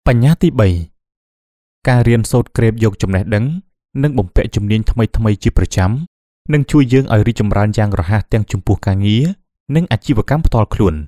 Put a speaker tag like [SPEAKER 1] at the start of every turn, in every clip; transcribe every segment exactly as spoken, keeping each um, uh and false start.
[SPEAKER 1] បញ្ញត្តិទីបីការរៀនសូត្រក្រេបយកចំណេះដឹងនិងបំពាក់ជំនាញថ្មីថ្មីជាប្រចាំនឹងជួយយើងឲ្យរីកចម្រើនយ៉ាងរហ័សទាំងចំពោះការងារនិងអាជីវកម្មផ្ទាល់ខ្លួន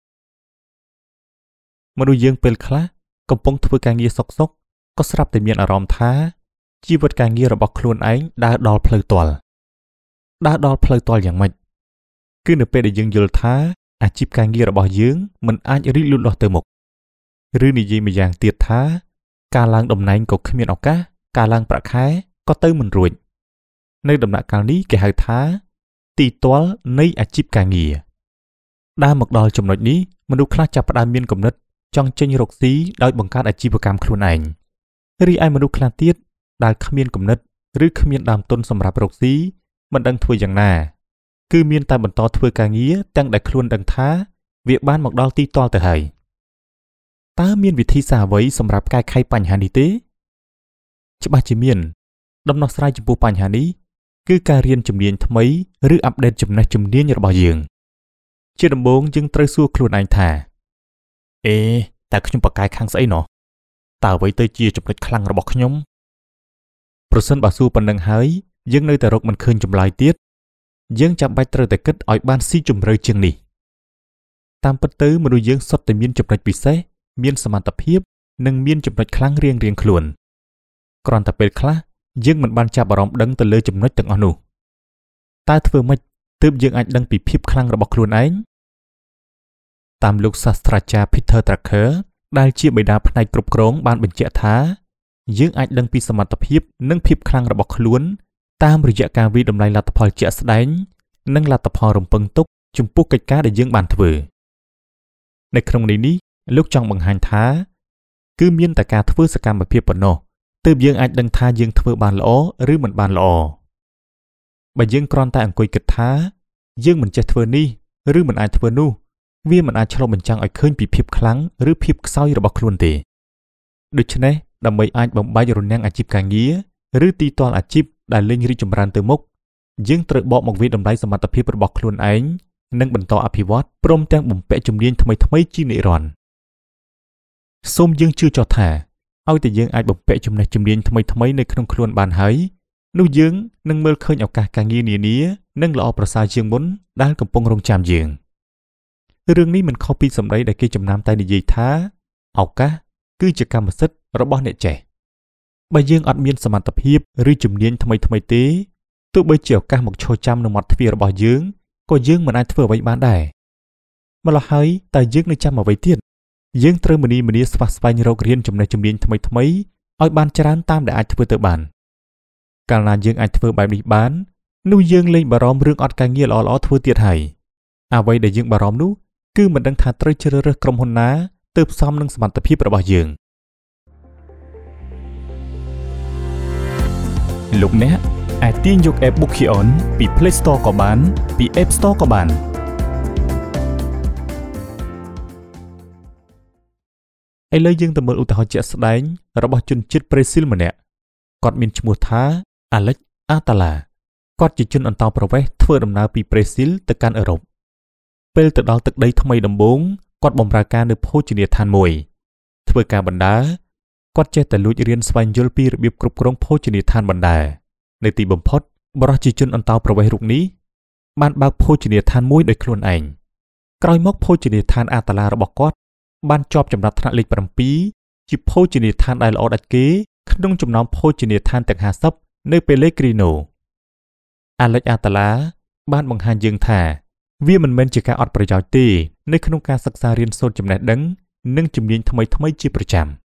[SPEAKER 1] មនុស្សយើងពេលខ្លះកំពុងធ្វើការងារសុកសុកក៏ស្រាប់តែមានអារម្មណ៍ថាជីវិតការងាររបស់ខ្លួនឯងដើរដល់ផ្លូវទាល់ដើរដល់ផ្លូវទាល់យ៉ាងម៉េចគឺនៅពេលដែលយើងយល់ថាអាជីពការងាររបស់យើងមិនអាចរីកលូតលាស់ទៅមុខឬនិយាយម្យ៉ាងទៀតថាការឡើងតំណែងក៏គ្មានឱកាសការឡើងប្រាក់ខែក៏ទៅមិនរួចនៅដំណាក់កាលនេះគេហៅថាទីទាល់នៃអាជីពការងារដើរមកដល់ចំណុចនេះមនុស្សខ្លះចាប់ផ្ដើមមានគំនិតចង់ចេញរកស៊ីដោយបង្កើតអាជីវកម្មខ្លួនឯងរីឯមនុស្សខ្លះទៀតដែលគ្មានគំនិតឬគ្មានដើមទុនសម្រាប់រកស៊ីមិនដឹងធ្វើយ៉ាងណាគឺមានតែបន្តធ្វើការងារទាំងដែលខ្លួនដឹងថាវាបានមកដល់ទីទាល់ទៅហើយតើមានវិធីសាស្ត្រអ្វីសម្រាប់កែខៃបញ្ហានេះទេច្បាស់ជាមានដំណោះស្រាយចំពោះបញ្ហានេះគឺការរៀនជំនាញថ្មីឬអាប់ដេតចំណេះជំនាញរបស់យើងជាដំបូងយើងត្រូវសួរខ្លួនឯងថាអេតើខ្ញុំបកកាយខាងស្អីណោះតើអ្វីទៅជាចំណុចខ្លាំងរបស់ខ្ញុំប្រសិនបើសួរប៉ុណ្ណឹងហើយយើងនៅតែរកមិនឃើញចម្លើយទៀតយើងចាំបាច់ត្រូវតែគិតឲ្យបានស៊ីជម្រៅជាងនេះតាមពិតទៅមនុស្សយើងសុទ្ធតែមានចំណុចពិសេសមានសមត្ថភាពនិងមានចំណុចខ្លាំងរៀងៗខ្លួនគ្រាន់តែពេលខ្លះយើងមិនបានចាប់អារម្មណ៍ដឹងទៅលើចំណុចទាំងអស់នោះតើធ្វើម៉េចទើបយើងអាចដឹងពីភាពខ្លាំងរបស់ខ្លួនឯងតាមលោកសាស្ត្រាចារ្យ Peter Drucker ដែលជាបិតាផ្នែកគ្រប់គ្រងបានបញ្ជាក់ថាយើងអាចដឹងពីសមត្ថភាពនិងភាពខ្លាំងរបស់ខ្លួនតាមរយៈការវិតម្លៃលទ្ធផលជាក់ស្ដែងនិងលទ្ធផលរំពឹងទុកចំពោះកិច្ចការដែលយើងបានធ្វើនៅក្នុងនេះនេះលោកចង់បង្ហាញថាគឺមានតែការធ្វើសកម្មភាពប៉ុណ្ណោះទើបយើងអាចដឹងថាយើងធ្វើបានល្អឬមិនបានល្អបើយើងគ្រាន់តែអង្គុយគិតថាយើងមិនចេះធ្វើនេះឬមិនអាចធ្វើនោះវាមិនអាចឆ្លុះបញ្ចាំងឲ្យឃើញពីភាពខ្លាំងឬភាពខ្សោយរបស់ខ្លួនទេដូច្នេះដើម្បីអាចបំបែករនាំងអាជីពការងារឬទីទាល់អាជីពដែលលែងរីកចម្រើនទៅមុខយើងត្រូវបកមកវិតម្លៃសមត្ថភាពរបស់ខ្លួនឯងនិងបន្តអភិវឌ្ឍព្រមទាំងបំពាក់ជំនាញថ្មីៗជានិរន្តរ៍សូមយើងជឿចោះថាឲ្យតែយើងអាចបំពាក់ចំណេះជំនាញថ្មីៗនៅក្នុងខ្លួនបានហើយនោះយើងនឹងមើលឃើញឱកាសការងារនានានិងល្អប្រសើរជាងមុនដែលកំពុងរង់ចាំយើងរឿងនេះមិនខុសពីសម្ដីដែលគេចំណាំតែនិយាយថាឱកាសគឺជាកម្មសិទ្ធិរបស់អ្នកចេះបើយើងអត់មានសមត្ថភាពឬជំនាញថ្មីថ្មីទេទោះបីជាឱកាសមកឈរចាំនៅមាត់ទ្វាររបស់យើងក៏យើងមិនអាចធ្វើអ្វីបានដែរម្ល៉េះហើយតើយើងនឹងចាំអ្វីទៀតយើងត្រូវមនីមនីស្វះស្វែងរករៀនចំណេះជំនាញថ្មីថ្មីឲ្យបានច្រើនតាមដែលអាចធ្វើទៅបានកាលណាយើងអាចធ្វើបែបនេះបាននោះយើងលែងបារម្ភរឿងអត់ការងារល្អៗធ្វើទៀតហើយអ្វីដែលយើងបារម្ភនោះគឺមិនដឹងថាត្រូវជ្រើសរើសក្រុមហ៊ុនណាទើបសមនឹងសមត្ថភាពរបស់យើងលោកអ្នកអាចទាញយក App Bookion ពី Play Store ក៏បានពី App Store ក៏បានឥឡូវយើងទៅមើលឧទាហរណ៍ជាក់ស្ដែងរបស់ជនជាតិប្រេស៊ីលម្នាក់គាត់មានឈ្មោះថា Alex Atala គាត់ជាជនអន្តោប្រវេសន៍ធ្វើដំណើរពីប្រេស៊ីលទៅកាន់អឺរ៉ុបពេលទៅដល់ទឹកដីថ្មីដំបូងគាត់បម្រើការនៅភោជនីយដ្ឋានមួយធ្វើការបណ្ដើរគាត់ចេះតែលួចរៀនស្វែងយល់ពីរបៀបគ្រប់គ្រងភោជនីយដ្ឋានបណ្ដើរនៅទីបំផុតបរិសុទ្ធជាជនអន្តោប្រវេសន៍រូបនេះបានបើកភោជនីយដ្ឋានមួយដោយខ្លួនឯងក្រោយមកភោជនីយដ្ឋានអាតាឡារបស់គាត់បានជាប់ចំណាត់ថ្នាក់លេខប្រាំពីរជាភោជនីយដ្ឋានដែលល្អដាច់គេក្នុងចំណោមភោជនីយដ្ឋានទាំងហាសិបនៅពេលលេគ្រីណូអាឡិចអាតាឡាបានបង្ហាញយើងថាវាមិនមែនជាការអត់ប្រយោជន៍ទេនៅក្នុងការសិក្សារៀនសូត្រចំណេះដឹងនិងជំនាញថ្មីៗជាប្រចាំ